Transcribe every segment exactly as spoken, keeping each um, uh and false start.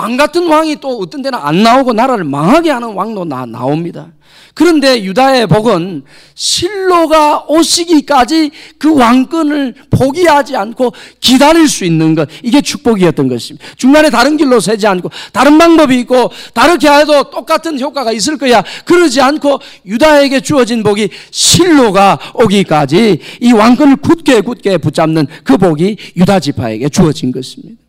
왕 같은 왕이 또 어떤 데는 안 나오고 나라를 망하게 하는 왕도 나, 나옵니다. 그런데 유다의 복은 실로가 오시기까지 그 왕권을 포기하지 않고 기다릴 수 있는 것, 이게 축복이었던 것입니다. 중간에 다른 길로 새지 않고 다른 방법이 있고 다르게 해도 똑같은 효과가 있을 거야, 그러지 않고 유다에게 주어진 복이 실로가 오기까지 이 왕권을 굳게 굳게 붙잡는 그 복이 유다 지파에게 주어진 것입니다.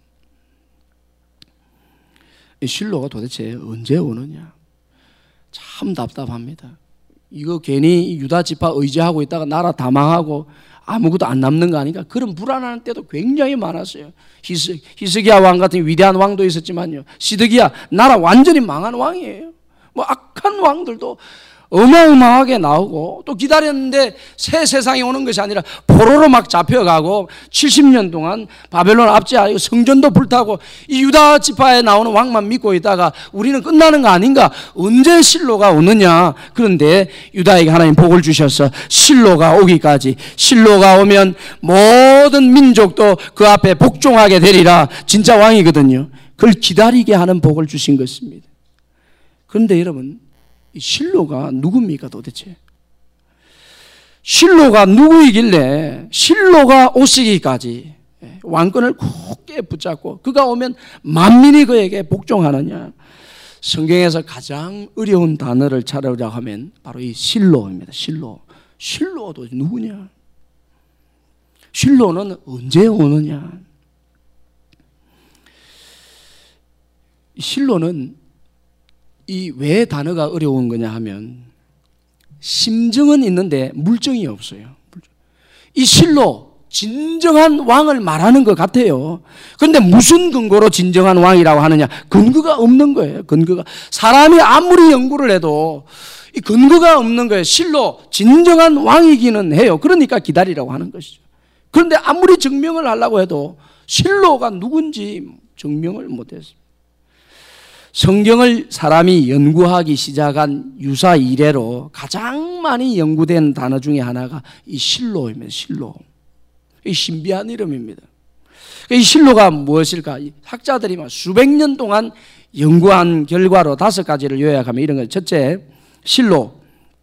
이 실로가 도대체 언제 오느냐? 참 답답합니다. 이거 괜히 유다 지파 의지하고 있다가 나라 다 망하고 아무것도 안 남는 거 아닌가? 그런 불안한 때도 굉장히 많았어요. 히스, 히스기야 왕 같은 위대한 왕도 있었지만요, 시드기야 나라 완전히 망한 왕이에요. 뭐 악한 왕들도 어마어마하게 나오고 또 기다렸는데 새 세상이 오는 것이 아니라 포로로 막 잡혀가고 칠십 년 동안 바벨론 압제하고 성전도 불타고 이 유다 지파에 나오는 왕만 믿고 있다가 우리는 끝나는 거 아닌가? 언제 실로가 오느냐? 그런데 유다에게 하나님 복을 주셔서 실로가 오기까지, 실로가 오면 모든 민족도 그 앞에 복종하게 되리라. 진짜 왕이거든요. 그걸 기다리게 하는 복을 주신 것입니다. 그런데 여러분, 실로가 누굽니까 도대체? 실로가 누구이길래 실로가 오시기까지 왕권을 굳게 붙잡고 그가 오면 만민이 그에게 복종하느냐? 성경에서 가장 어려운 단어를 찾으려고 하면 바로 이 실로입니다. 실로. 실로도 누구냐? 실로는 언제 오느냐? 실로는 이 왜 단어가 어려운 거냐 하면 심정은 있는데 물정이 없어요. 이 실로 진정한 왕을 말하는 것 같아요. 그런데 무슨 근거로 진정한 왕이라고 하느냐? 근거가 없는 거예요. 근거가. 사람이 아무리 연구를 해도 이 근거가 없는 거예요. 실로 진정한 왕이기는 해요. 그러니까 기다리라고 하는 것이죠. 그런데 아무리 증명을 하려고 해도 실로가 누군지 증명을 못했습니다. 성경을 사람이 연구하기 시작한 유사 이래로 가장 많이 연구된 단어 중에 하나가 이 실로입니다. 실로. 이 신비한 이름입니다. 이 실로가 무엇일까? 학자들이 막 수백 년 동안 연구한 결과로 다섯 가지를 요약하면 이런 거예요. 첫째, 실로.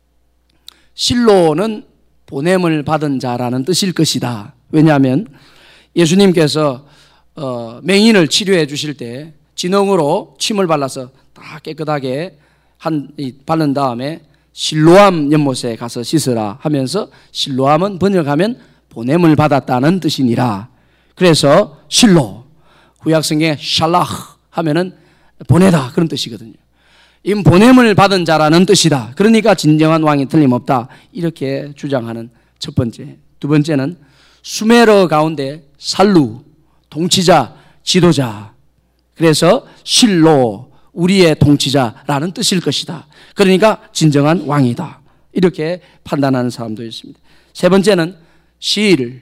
실로는 보냄을 받은 자라는 뜻일 것이다. 왜냐하면 예수님께서 어, 맹인을 치료해 주실 때 진홍으로 침을 발라서 다 깨끗하게 한, 바른 다음에 실로암 연못에 가서 씻으라 하면서 실로암은 번역하면 보냄을 받았다는 뜻이니라. 그래서 실로, 구약성경에 샬라흐 하면은 보내다 그런 뜻이거든요. 이 보냄을 받은 자라는 뜻이다. 그러니까 진정한 왕이 틀림없다. 이렇게 주장하는 첫 번째. 두 번째는 수메르 가운데 살루, 통치자, 지도자. 그래서 실로, 우리의 통치자라는 뜻일 것이다. 그러니까 진정한 왕이다. 이렇게 판단하는 사람도 있습니다. 세 번째는 실,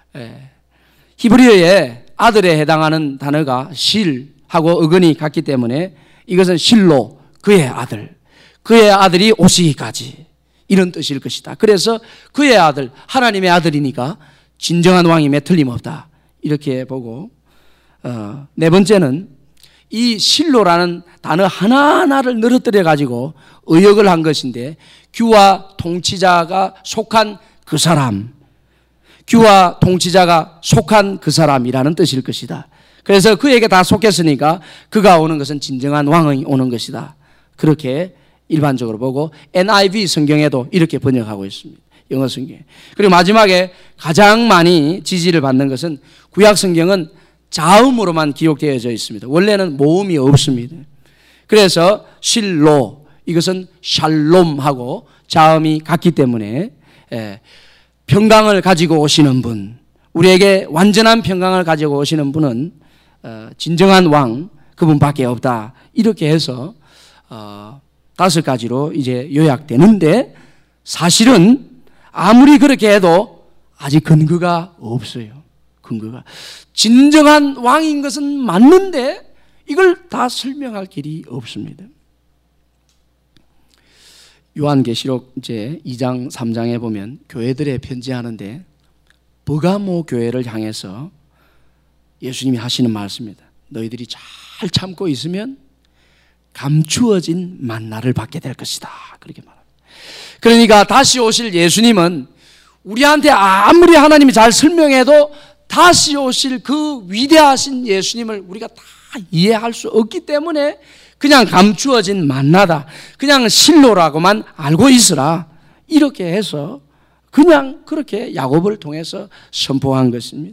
히브리어의 아들에 해당하는 단어가 실하고 어근이 같기 때문에 이것은 실로, 그의 아들, 그의 아들이 오시기까지 이런 뜻일 것이다. 그래서 그의 아들, 하나님의 아들이니까 진정한 왕임에 틀림없다. 이렇게 보고, 어, 네 번째는 이 실로라는 단어 하나하나를 늘어뜨려 가지고 의역을 한 것인데, 규와 통치자가 속한 그 사람, 규와 통치자가 속한 그 사람이라는 뜻일 것이다. 그래서 그에게 다 속했으니까 그가 오는 것은 진정한 왕이 오는 것이다. 그렇게 일반적으로 보고 엔 아이 브이 성경에도 이렇게 번역하고 있습니다. 영어 성경. 그리고 마지막에 가장 많이 지지를 받는 것은 구약 성경은 자음으로만 기록되어져 있습니다. 원래는 모음이 없습니다. 그래서 실로, 이것은 샬롬하고 자음이 같기 때문에 평강을 가지고 오시는 분, 우리에게 완전한 평강을 가지고 오시는 분은 진정한 왕, 그분밖에 없다. 이렇게 해서 다섯 가지로 이제 요약되는데, 사실은 아무리 그렇게 해도 아직 근거가 없어요. 근거가. 진정한 왕인 것은 맞는데 이걸 다 설명할 길이 없습니다. 요한계시록 이제 이 장 삼 장에 보면 교회들에 편지하는데 버가모 교회를 향해서 예수님이 하시는 말씀입니다. 너희들이 잘 잘 참고 있으면 감추어진 만나를 받게 될 것이다. 그렇게 말합니다. 그러니까 다시 오실 예수님은 우리한테 아무리 하나님이 잘 설명해도 다시 오실 그 위대하신 예수님을 우리가 다 이해할 수 없기 때문에 그냥 감추어진 만나다, 그냥 실로라고만 알고 있으라, 이렇게 해서 그냥 그렇게 야곱을 통해서 선포한 것입니다.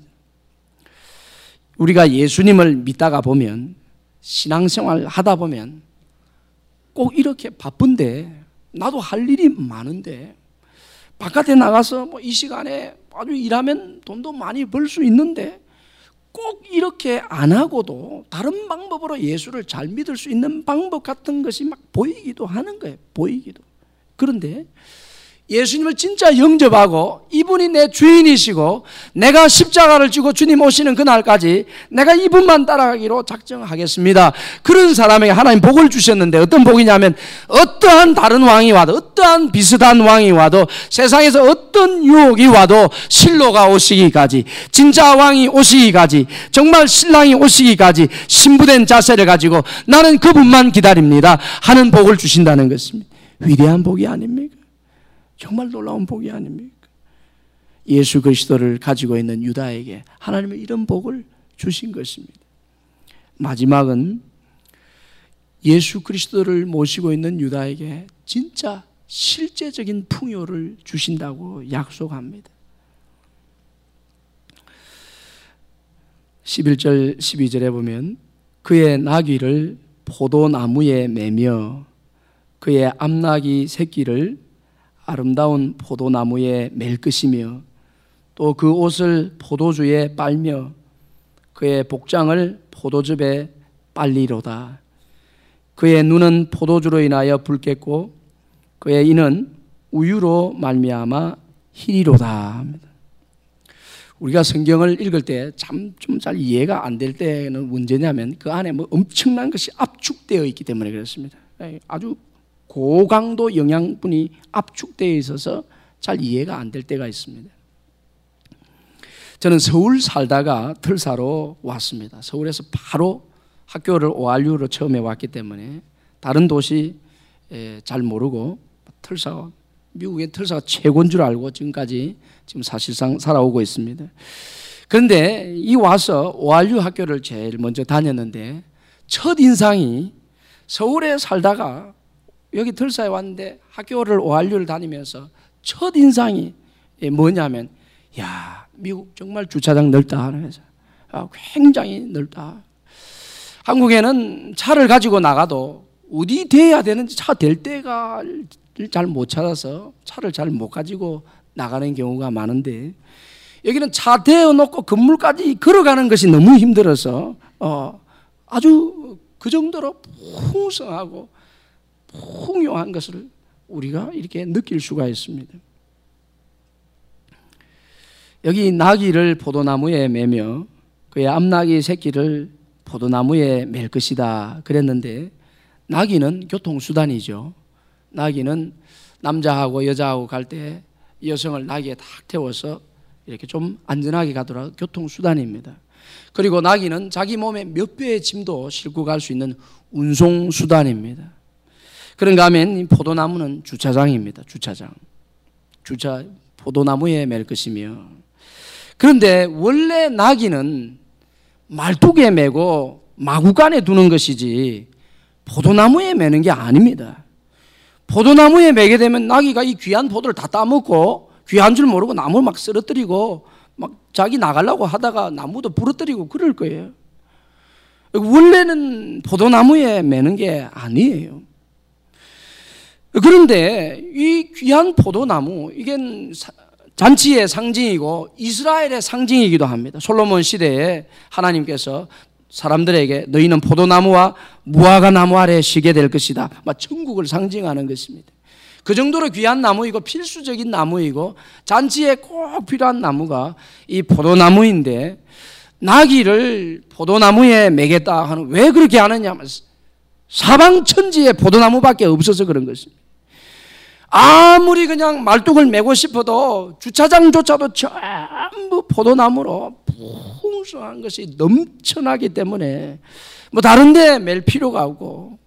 우리가 예수님을 믿다가 보면, 신앙생활 하다 보면 꼭 이렇게 바쁜데, 나도 할 일이 많은데 바깥에 나가서 뭐 이 시간에 아주 일하면 돈도 많이 벌 수 있는데 꼭 이렇게 안 하고도 다른 방법으로 예수를 잘 믿을 수 있는 방법 같은 것이 막 보이기도 하는 거예요. 보이기도. 그런데 예수님을 진짜 영접하고 이분이 내 주인이시고 내가 십자가를 지고 주님 오시는 그날까지 내가 이분만 따라가기로 작정하겠습니다. 그런 사람에게 하나님 복을 주셨는데, 어떤 복이냐면 어떠한 다른 왕이 와도, 어떠한 비슷한 왕이 와도, 세상에서 어떤 유혹이 와도 실로가 오시기까지, 진짜 왕이 오시기까지, 정말 신랑이 오시기까지 신부된 자세를 가지고 나는 그분만 기다립니다 하는 복을 주신다는 것입니다. 위대한 복이 아닙니까? 정말 놀라운 복이 아닙니까? 예수 그리스도를 가지고 있는 유다에게 하나님은 이런 복을 주신 것입니다. 마지막은 예수 그리스도를 모시고 있는 유다에게 진짜 실제적인 풍요를 주신다고 약속합니다. 십일 절 십이 절에 보면 그의 나귀를 포도나무에 매며 그의 암나귀 새끼를 아름다운 포도나무에 맬 것이며 또 그 옷을 포도주에 빨며 그의 복장을 포도즙에 빨리로다. 그의 눈은 포도주로 인하여 붉겠고 그의 이는 우유로 말미암아 희리로다 합니다. 우리가 성경을 읽을 때 참 좀 잘 이해가 안 될 때는 문제냐면 그 안에 뭐 엄청난 것이 압축되어 있기 때문에 그렇습니다. 아주 고강도 영양분이 압축되어 있어서 잘 이해가 안 될 때가 있습니다. 저는 서울 살다가 틀사로 왔습니다. 서울에서 바로 학교를 오알유로 처음에 왔기 때문에 다른 도시 잘 모르고 틀사, 미국의 틀사가 최고인 줄 알고 지금까지 지금 사실상 살아오고 있습니다. 그런데 이 와서 오알유 학교를 제일 먼저 다녔는데 첫 인상이, 서울에 살다가 여기 들사에 왔는데 학교를 오알유를 다니면서 첫 인상이 뭐냐면, 야, 미국 정말 주차장 넓다 하면서, 아, 굉장히 넓다. 한국에는 차를 가지고 나가도 어디 대야 되는지 차 댈 데가 잘 못 찾아서 차를 잘 못 가지고 나가는 경우가 많은데, 여기는 차 대어놓고 건물까지 걸어가는 것이 너무 힘들어서 어, 아주 그 정도로 풍성하고 풍요한 것을 우리가 이렇게 느낄 수가 있습니다. 여기 나귀를 포도나무에 매며 그의 암나귀 새끼를 포도나무에 맬 것이다 그랬는데, 나귀는 교통수단이죠. 나귀는 남자하고 여자하고 갈 때 여성을 나귀에 탁 태워서 이렇게 좀 안전하게 가도록 교통수단입니다. 그리고 나귀는 자기 몸에 몇 배의 짐도 싣고 갈 수 있는 운송수단입니다. 그런가 하면 포도나무는 주차장입니다. 주차장. 주차, 포도나무에 맬 것이며, 그런데 원래 나귀는 말뚝에 매고 마구간에 두는 것이지 포도나무에 매는 게 아닙니다. 포도나무에 매게 되면 나귀가 이 귀한 포도를 다 따먹고 귀한 줄 모르고 나무 막 쓰러뜨리고 막 자기 나가려고 하다가 나무도 부러뜨리고 그럴 거예요. 원래는 포도나무에 매는 게 아니에요. 그런데 이 귀한 포도나무, 이게 잔치의 상징이고 이스라엘의 상징이기도 합니다. 솔로몬 시대에 하나님께서 사람들에게 너희는 포도나무와 무화과 나무 아래 쉬게 될 것이다, 천국을 상징하는 것입니다. 그 정도로 귀한 나무이고 필수적인 나무이고 잔치에 꼭 필요한 나무가 이 포도나무인데, 나귀를 포도나무에 매겠다 하는, 왜 그렇게 하느냐면 사방천지에 포도나무밖에 없어서 그런 것입니다. 아무리 그냥 말뚝을 메고 싶어도 주차장조차도 전부 포도나무로 풍성한 것이 넘쳐나기 때문에 뭐 다른데 맬 필요가 없고